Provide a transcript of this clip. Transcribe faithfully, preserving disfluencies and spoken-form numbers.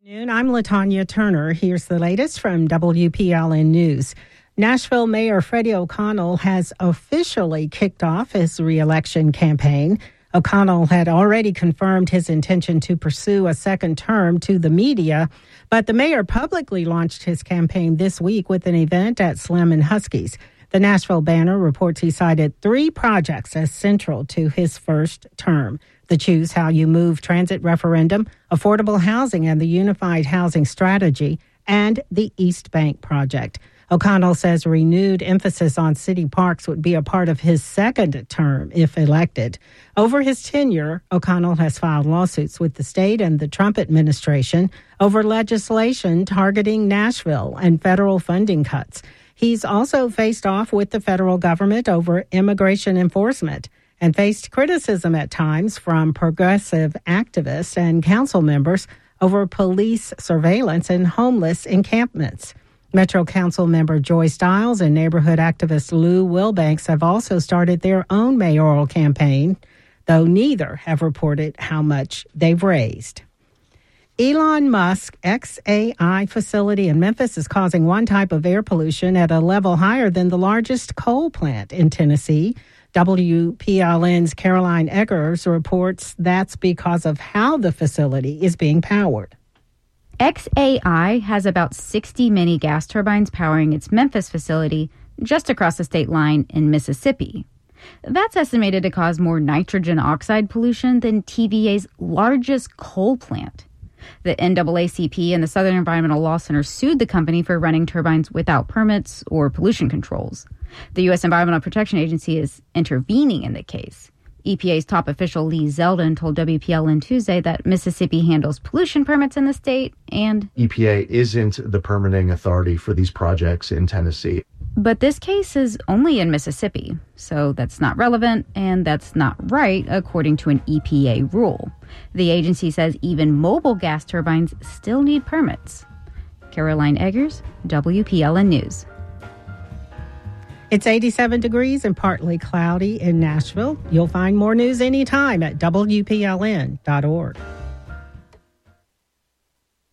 I'm LaTanya Turner. Here's the latest from W P L N News. Nashville Mayor Freddie O'Connell has officially kicked off his re-election campaign. O'Connell had already confirmed his intention to pursue a second term to the media, but the mayor publicly launched his campaign this week with an event at Slim and Huskies. The Nashville Banner reports he cited three projects as central to his first term: the Choose How You Move transit referendum, affordable housing and the unified housing strategy, and the East Bank project. O'Connell says renewed emphasis on city parks would be a part of his second term if elected. Over his tenure, O'Connell has filed lawsuits with the state and the Trump administration over legislation targeting Nashville and federal funding cuts. He's also faced off with the federal government over immigration enforcement and faced criticism at times from progressive activists and council members over police surveillance and homeless encampments. Metro Council member Joy Stiles and neighborhood activist Lou Wilbanks have also started their own mayoral campaign, though neither have reported how much they've raised. Elon Musk's X A I facility in Memphis is causing one type of air pollution at a level higher than the largest coal plant in Tennessee. W P L N's Caroline Eggers reports that's because of how the facility is being powered. X A I has about sixty mini gas turbines powering its Memphis facility just across the state line in Mississippi. That's estimated to cause more nitrogen oxide pollution than T V A's largest coal plant. The N double A C P and the Southern Environmental Law Center sued the company for running turbines without permits or pollution controls. The U S Environmental Protection Agency is intervening in the case. E P A's top official Lee Zeldin told W P L N Tuesday that Mississippi handles pollution permits in the state and E P A isn't the permitting authority for these projects in Tennessee. But this case is only in Mississippi, so that's not relevant and that's not right according to an E P A rule. The agency says even mobile gas turbines still need permits. Caroline Eggers, W P L N News. It's eighty-seven degrees and partly cloudy in Nashville. You'll find more news anytime at W P L N dot org.